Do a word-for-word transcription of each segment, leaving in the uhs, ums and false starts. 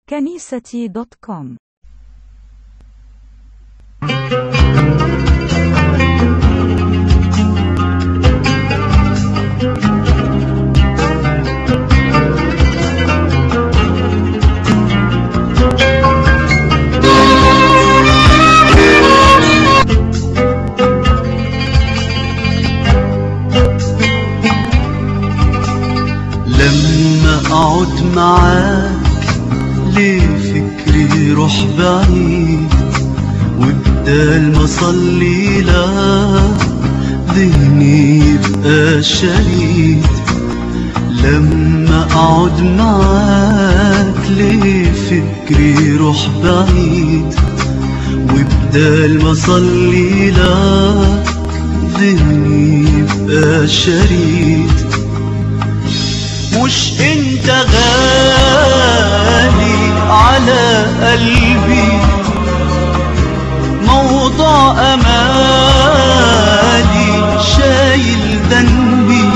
كنيستي دوت كوم. لما اقعد معاك ليه فكري يروح بعيد، وبدال ما اصلي لك ذهني يبقى شريد. لما اقعد معاك ليه فكري يروح بعيد، وبدال ما اصلي لك ذهني يبقى شريد. مش انت غالي على قلبي، موضوع امالي شايل ذنبي.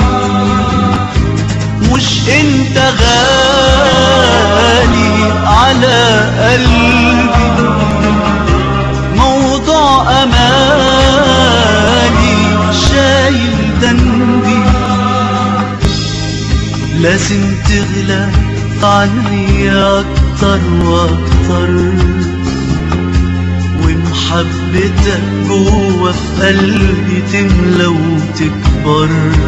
مش انت غالي على قلبي، موضوع امالي شايل ذنبي. لازم تغلى عني أكتر وأكتر، ومحبتك جوا في قلبي تملى وتكبر.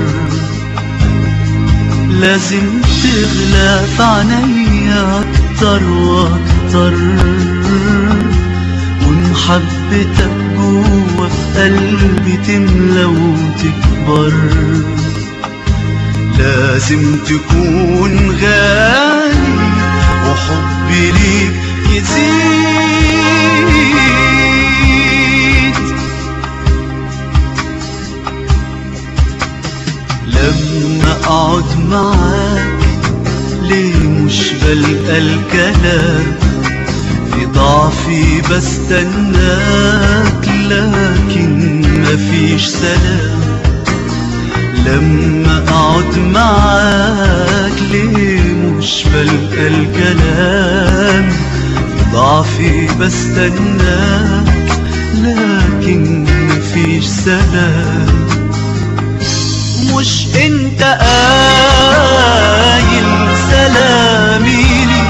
لازم تغلى عني أكتر وأكتر، ومحبتك جوا في قلبي تملى وتكبر. لازم تكون غالي وحبي ليك يزيد. لما اقعد معاك ليه مش بلقى الكلام، في ضعفي بستناك لكن مفيش سلام. لما اقعد معاك ليه مش بلقى الكلام، ضعفي بستناك لكن مفيش سلام. مش انت قايل سلامي لي،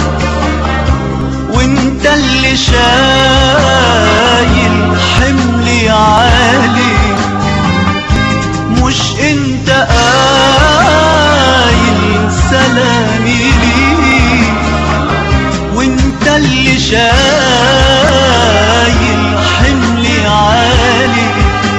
وانت اللي شايل حملي عالي. مش انت قايل سلامي لي، وانت اللي شايل حملي عالي.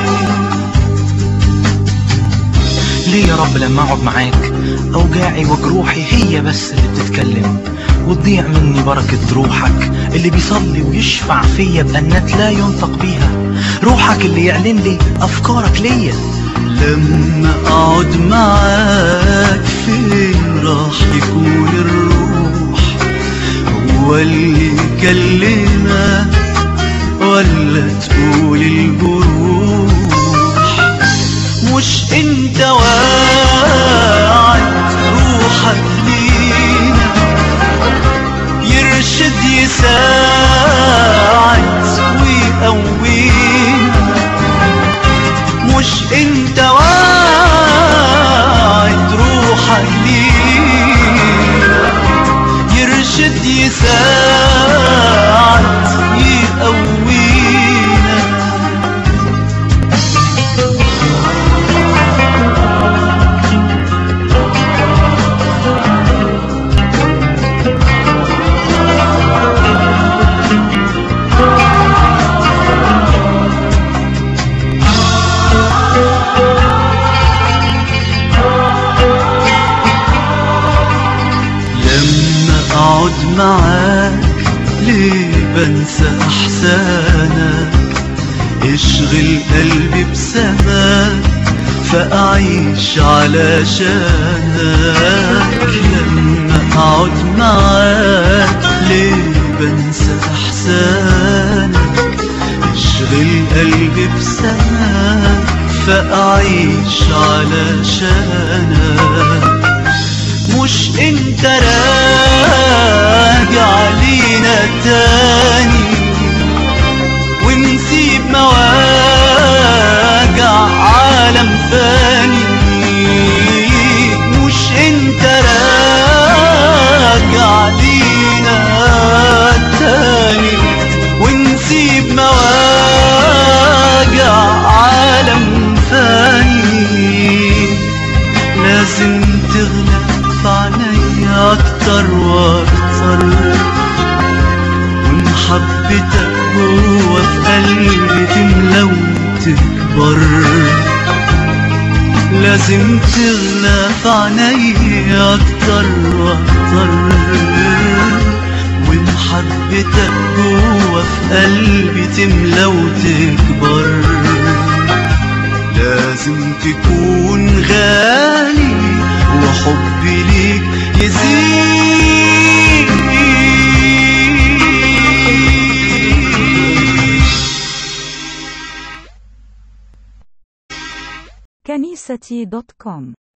ليه يا رب لما اقعد معاك اوجاعي وجروحي هي بس اللي بتتكلم، وتضيع مني بركة روحك اللي بيصلي ويشفع فيا بأنات لا ينطق بيها، روحك اللي يعلن لي افكارك ليا. لما اقعد معاك فين راح يكون الروح؟ هو اللي يكلمك ولا تقول الجروح؟ مش انت واعد روحك لينا، يرشد يساعد ويقوينا. مش انت واعد روحك لينا، يرشد يساعد يقوينا. اقعد معاك ليه بنسى احسانك، اشغل قلبي بسماك فاعيش علشانك. لما اقعد معاك ليه بنسى احسانك، اشغل قلبي بسماك فاعيش علشانك. مش انت راجع تاني، ونسيب مواجع عالم فاني. مش انت راجع لينا تاني، ونسيب مواجع عالم فاني. لازم تغلب في عينيا اكتر واكتر، ومحبتك جوا في قلبي تملى وتكبر. لازم تغلى في عينيا اكتر واكتر، ومحبتك جوا في قلبي تملى وتكبر. لازم تكون غالي وحبي ليك يزيد. كنيستي دوت كوم